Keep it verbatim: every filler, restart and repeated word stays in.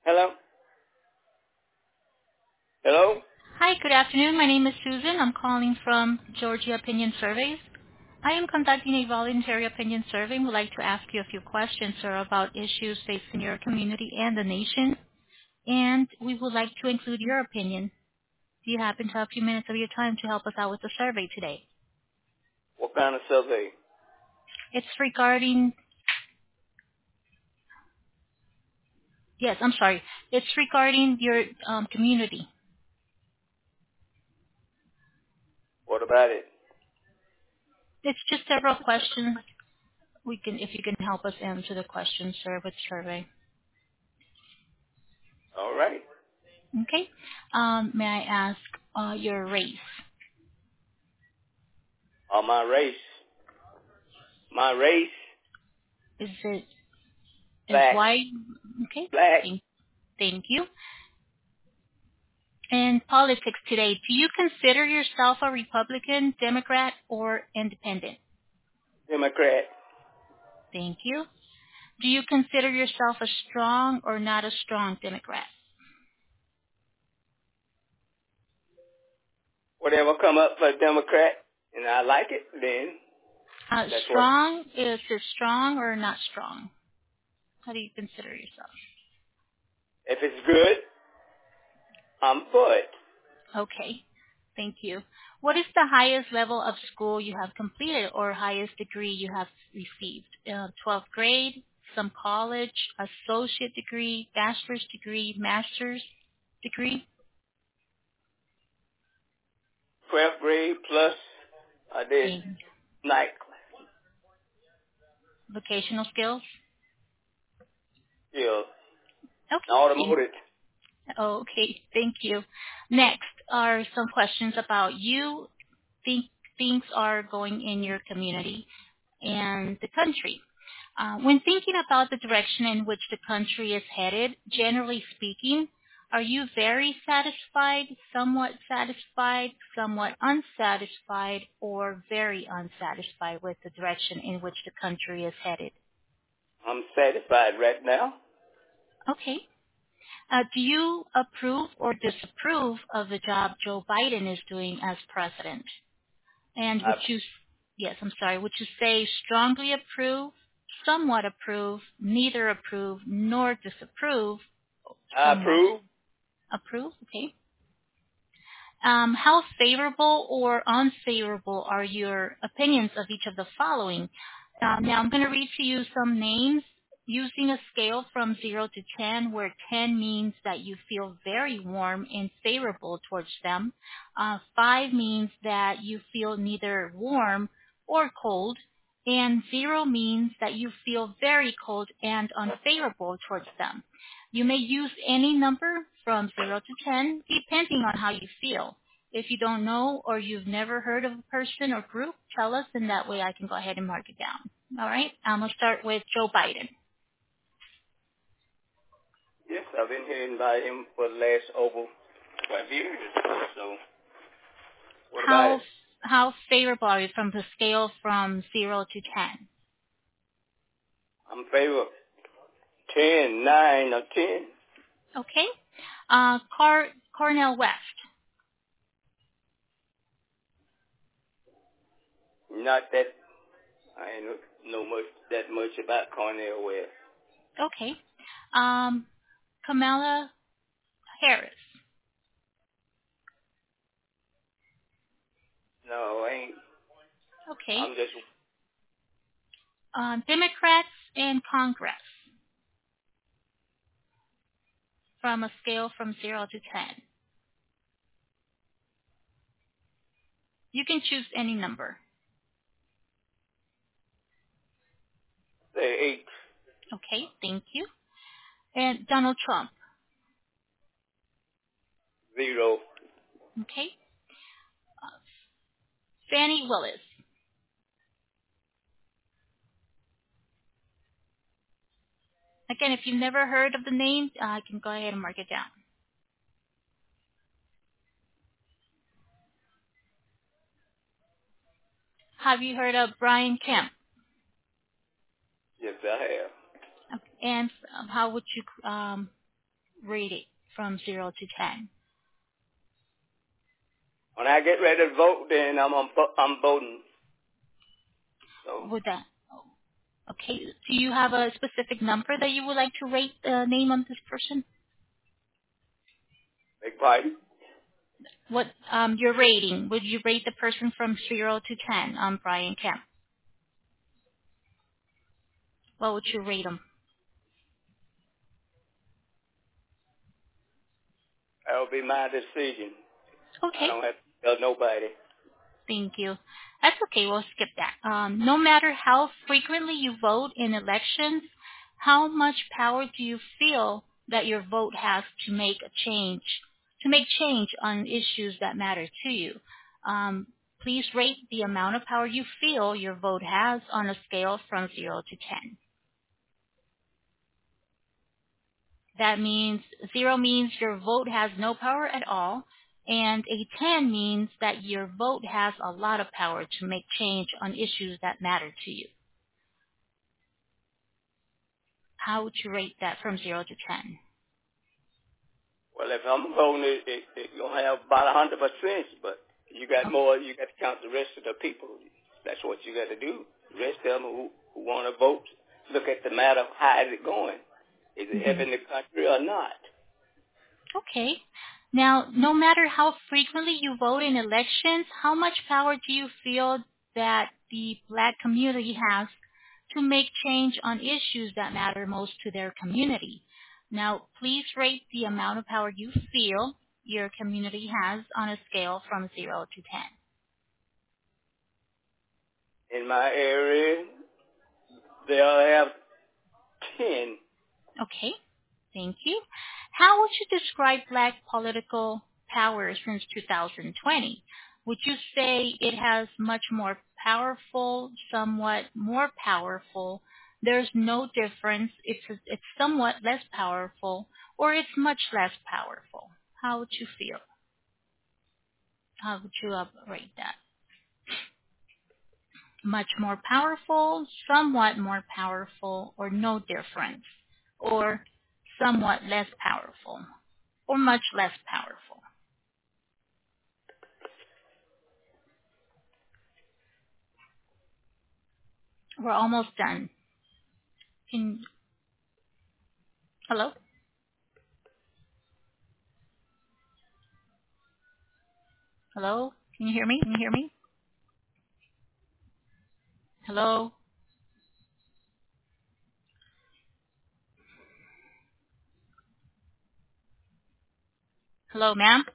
Hello? Hello? Hi, good afternoon. My name is Susan. I'm calling from Georgia Opinion Surveys. I am conducting a voluntary opinion survey and would like to ask you a few questions, sir, about issues facing your community and the nation. And we would like to include your opinion. Do you happen to have a few minutes of your time to help us out with the survey today? What kind of survey? It's regarding, yes, I'm sorry. It's regarding your um, community. What about it? It's just several questions. We can, if you can help us answer the questions, sir, with survey. All right. Okay. Um, may I ask uh, your race? Oh, my race. My race? Is it is Black. white? Okay. Black. Thank, thank you. In politics today, do you consider yourself a Republican, Democrat, or Independent? Democrat. Thank you. Do you consider yourself a strong or not a strong Democrat? Whatever come up for Democrat and I like it, then Uh, that's what. strong is it strong or not strong? How do you consider yourself? If it's good, I'm for it. Okay. Thank you. What is the highest level of school you have completed or highest degree you have received? Uh, twelfth grade, some college, associate degree, bachelor's degree, master's degree? twelfth grade plus I did And night vocational skills? skills. Okay. Automotive. Okay. Thank you. Next are some questions about you, think things are going in your community and the country. Uh, when thinking about the direction in which the country is headed, generally speaking, are you very satisfied, somewhat satisfied, somewhat unsatisfied, or very unsatisfied with the direction in which the country is headed? I'm satisfied right now. Okay. Uh, do you approve or disapprove of the job Joe Biden is doing as president? And I, would you, yes, I'm sorry, would you say strongly approve, somewhat approve, neither approve, nor disapprove, I somewhat approve. approve? Okay. Um, how favorable or unfavorable are your opinions of each of the following? Um, now I'm going to read to you some names using a scale from zero to ten, where ten means that you feel very warm and favorable towards them. Uh, five means that you feel neither warm or cold. And zero means that you feel very cold and unfavorable towards them. You may use any number from zero to ten, depending on how you feel. If you don't know or you've never heard of a person or group, tell us, and that way I can go ahead and mark it down. All right? I'm going to start with Joe Biden. Yes, I've been hearing about him for the last over five years. So, what about How it? how favorable are you from the scale from zero to ten? I'm favor ten, nine, or ten. Okay? Uh, Car- Cornell West. Not that I ain't know much that much about Cornell West. Okay. Um, Kamala Harris. No, I ain't. Okay. I'm just Um, Democrats in Congress from a scale from zero to ten. You can choose any number. say eight, Okay, thank you. And Donald Trump. zero. Okay. Uh, Fannie Willis. Again, if you've never heard of the name, uh, I can go ahead and mark it down. Have you heard of Brian Kemp? Yes, I have. Okay. And um, how would you um, rate it from zero to ten? When I get ready to vote, then I'm I'm, I'm voting. So Would that? Okay. Do you have a specific number that you would like to rate the name of this person? big party. What um your rating? Would you rate the person from zero to ten on Brian Kemp? What would you rate him? That'll be my decision. I Okay. don't have to tell nobody. Thank you. That's okay. We'll skip that. Um, no matter how frequently you vote in elections, how much power do you feel that your vote has to make a change, to make change on issues that matter to you? Um, please rate the amount of power you feel your vote has on a scale from zero to ten. That means zero means your vote has no power at all, and a ten means that your vote has a lot of power to make change on issues that matter to you. How would you rate that from zero to ten? Well, if I'm voting, it, it, it gonna have about a hundred percent. But you got Okay. more. You got to count the rest of the people. That's what you got to do. The rest of them who, who want to vote, look at the matter. How is it going? Is it Mm-hmm. helping the country or not? Okay. Now, no matter how frequently you vote in elections, how much power do you feel that the Black community has to make change on issues that matter most to their community? Now, please rate the amount of power you feel your community has on a scale from zero to ten. In my area, they'll have ten. Okay. Thank you. How would you describe Black political power since two thousand twenty? Would you say it has much more powerful, somewhat more powerful, there's no difference, it's it's somewhat less powerful, or it's much less powerful? How would you feel? How would you uh, rate that? Much more powerful, somewhat more powerful, or no difference, or somewhat less powerful, or much less powerful? We're almost done. Can, hello? Hello? Can you hear me? Can you hear me? Hello? Hello, ma'am?